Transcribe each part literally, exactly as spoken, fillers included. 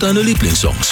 deine Lieblingssongs.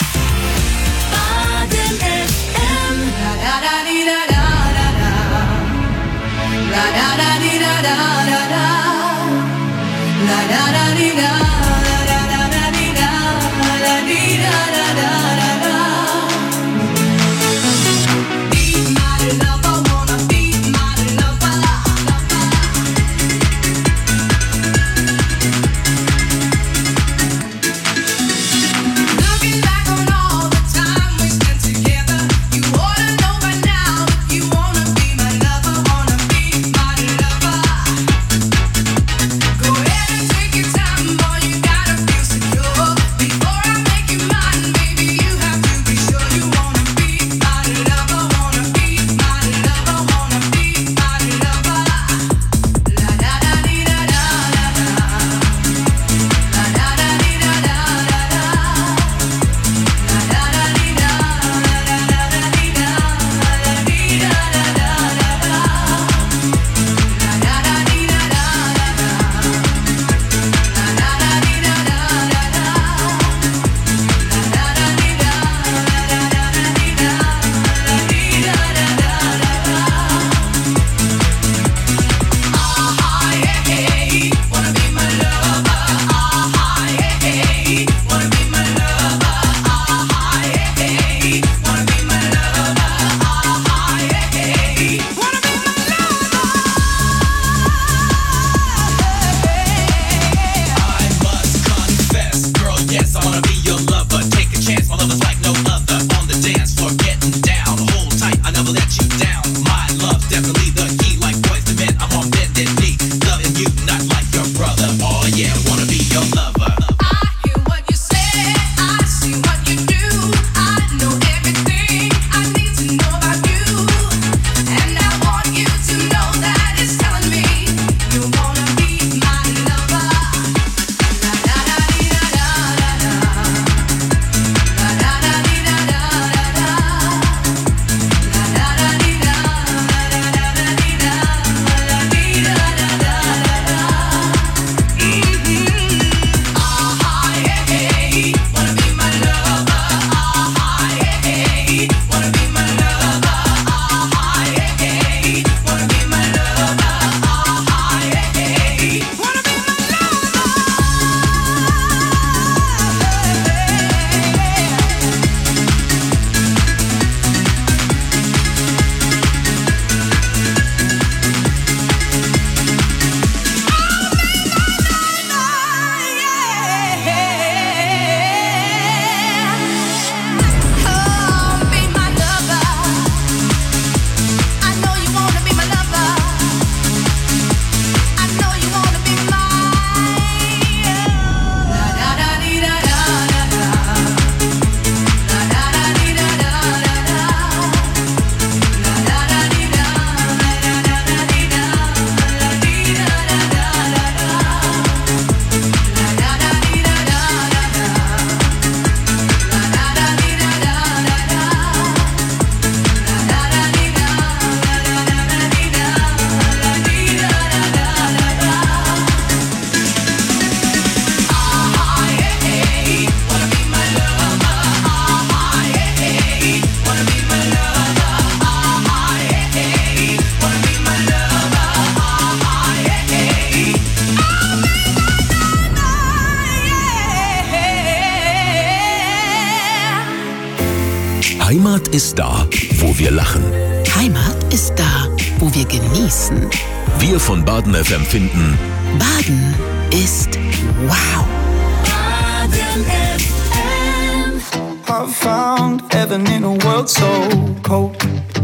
Heimat ist da, wo wir lachen. Heimat ist da, wo wir genießen. Wir von Baden F M finden, Baden ist wow. Baden F M. I found heaven in a world so cold.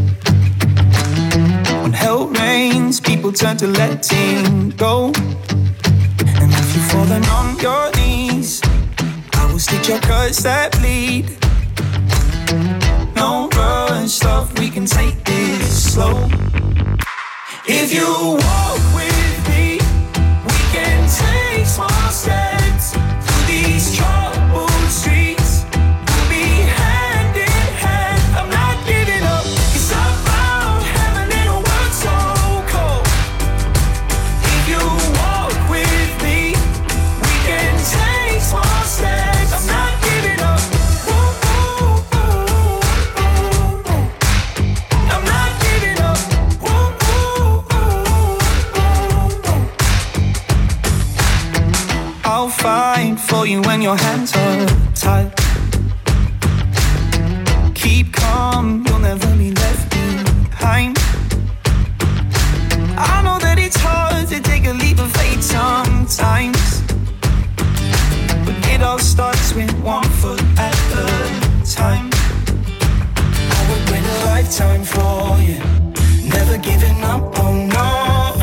When hell rains, people turn to letting go. And if you're falling on your knees, I will stitch your cuts that bleed. No rush, love, we can take this slow. If you walk with me, we can take small steps through these troubled streets. We'll be hand in hand, I'm not giving up, 'cause I found heaven in a world so cold. If you walk with me, we can take small steps, I'm not giving up. for you when your hands are tied. Keep calm, you'll never be left behind. I know that it's hard to take a leap of faith sometimes, but it all starts with one foot at a time. I would wait a lifetime for you, never giving up, oh no.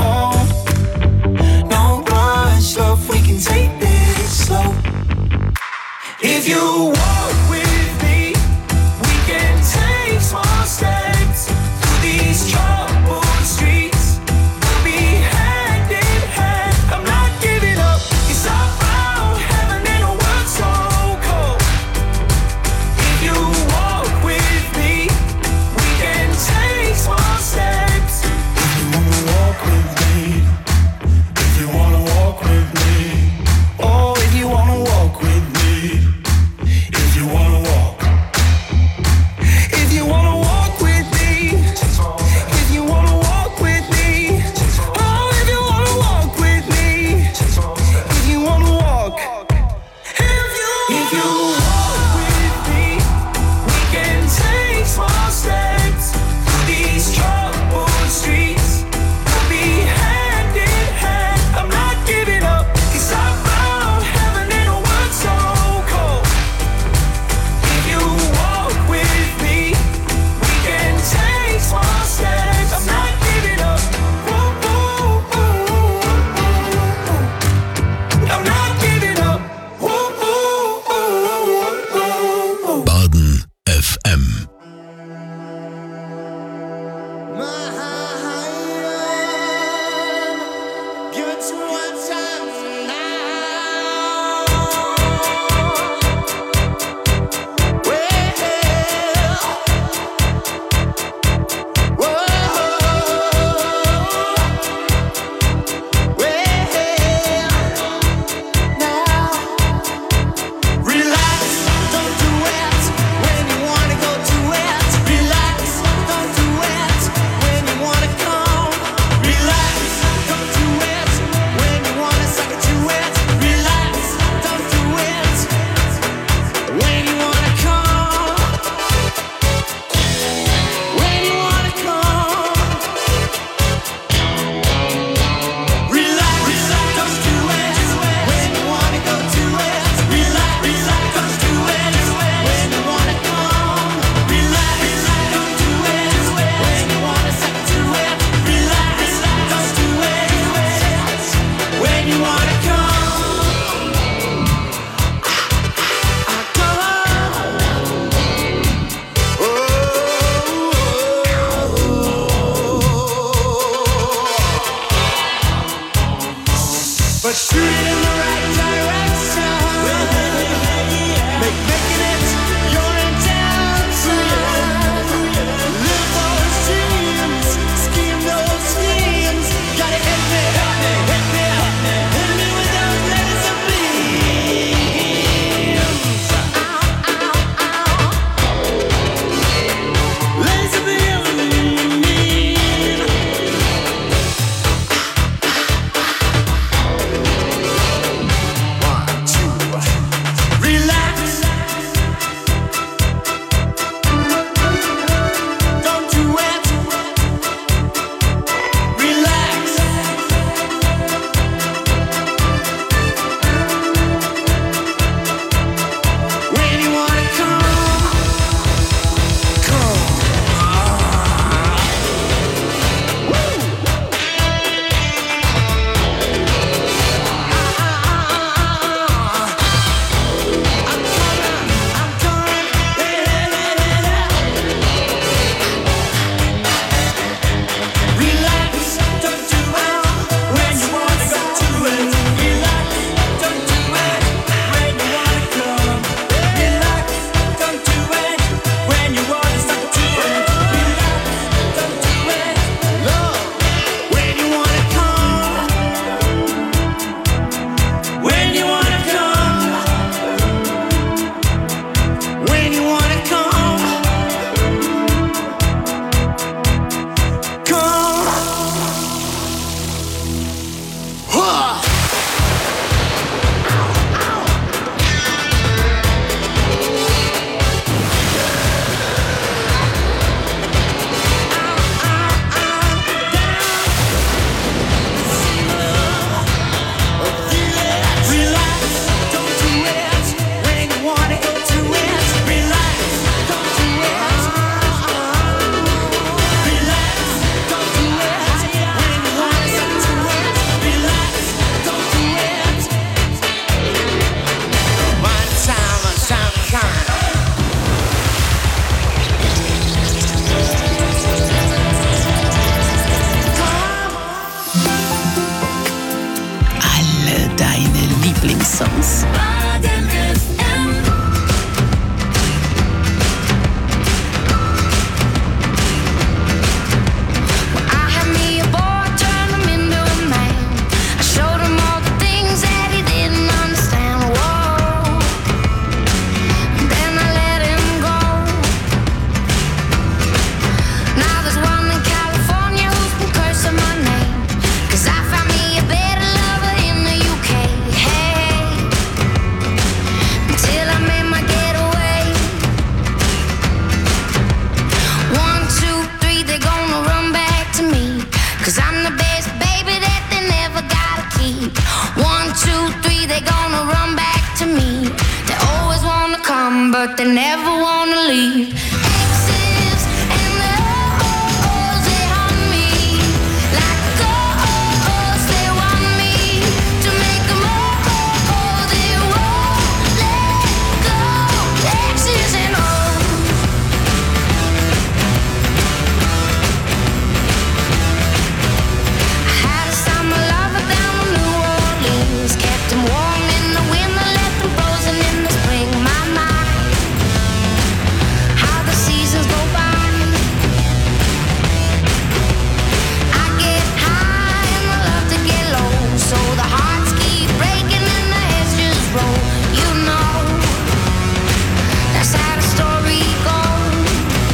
No rush, love, we can take this slow. If you walk with me, we can take small steps through these troubled streets. We'll be hand in hand. I'm not giving up, 'cause I found heaven in a world so cold. If you walk with me, we can take small steps. If you wanna walk with me, if you wanna walk with me, oh, if you wanna walk with me, if you wanna walk, if you wanna walk with me, if you wanna walk with me, oh, if you wanna walk with me, if you wanna walk, if you if you walk with me, we can take small steps through these troubled streets. We'll be hand in hand. I'm not giving up, 'cause I found heaven in a world so cold. If you walk with me, we can take small steps. I'm not giving up. Ooh, ooh, ooh, ooh. I'm not giving up. Ooh, ooh, ooh, ooh, ooh. Baden F M. Give it to one time now. Relax, don't do it when you wanna go to it. Relax, don't do it when you wanna come. Relax, don't do it when you wanna suck it to it. Relax, don't do it when you wanna come. When you wanna come. Relax, don't do it when you wanna go to it. Relax, don't do it when you wanna come. Relax, don't do it when you wanna suck it to it. Relax, don't do it when you wanna come. Come but shoot it in the right direction. Make making it your intention. Live those dreams, scheme those schemes. Gotta hit me, hit me, hit me, hit me with those laser beams. Laser beam. never wanna leave. Exes and the oh-ohs, they haunt me like ghosts. They want me to make them oh-oh, they won't let go. Exes and oh. I had a summer lover down in New Orleans, kept him warm in the winter, left him frozen in the spring. My, my, how the seasons go by. I get high and I love to get low, so the hearts keep breaking and the heads just roll. You know, that's how the story goes.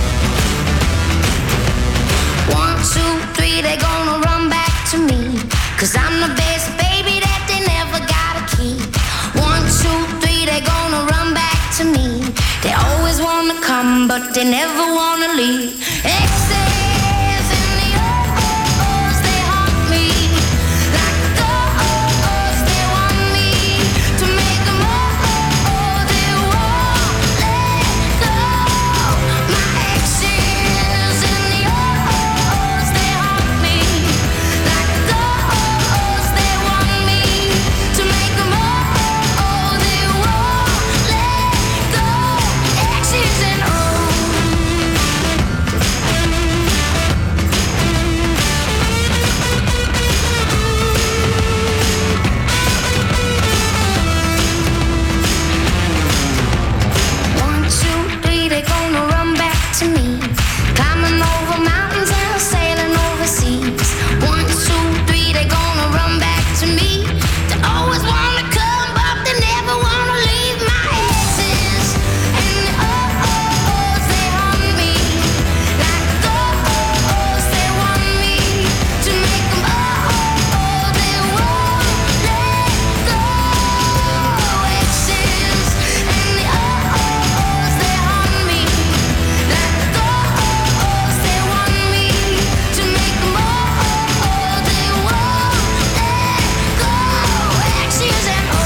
One, two, three, they gonna run back to me, 'cause I'm the best baby that they never gotta keep. One, two, three, they gonna run back to me. They always wanna come, but they never wanna leave. Exes and the oh-ohs, they haunt me like ghosts. They want me to make them oh-oh, they won't let go. My exes and the oh-ohs, they haunt me like ghosts. They want me to make them oh-oh, they won't let go. Exes and oh. One, two, three, they gonna run back to me. Climbing over mountains and sailing overseas. One, two, three, they gonna run back to me. They always wanna come, but they never wanna leave. My exes and the oh-ohs, they haunt me like ghosts. They want me to make them oh-oh, they won't let go. Exes and the oh-ohs, they haunt me like ghosts. They want me to make them oh-oh, they won't let go. Exes and oh.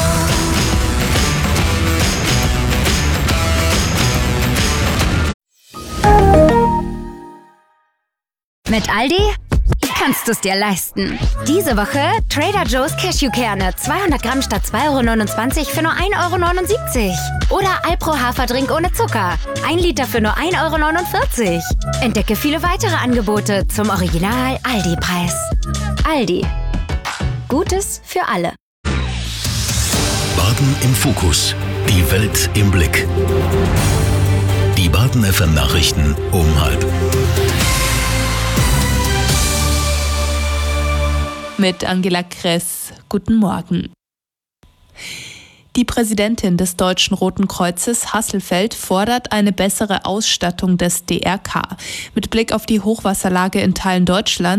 Mit Aldi kannst du es dir leisten. Diese Woche Trader Joe's Cashewkerne. zweihundert Gramm statt zwei Euro neunundzwanzig für nur ein Euro neunundsiebzig. Oder Alpro Haferdrink ohne Zucker. ein Liter für nur ein Euro neunundvierzig. Entdecke viele weitere Angebote zum Original Aldi-Preis. Aldi. Gutes für alle. Baden im Fokus. Die Welt im Blick. Die Baden F M Nachrichten um halb. Mit Angela Kress. Guten Morgen. Die Präsidentin des Deutschen Roten Kreuzes, Hasselfeld, fordert eine bessere Ausstattung des D R K. Mit Blick auf die Hochwasserlage in Teilen Deutschlands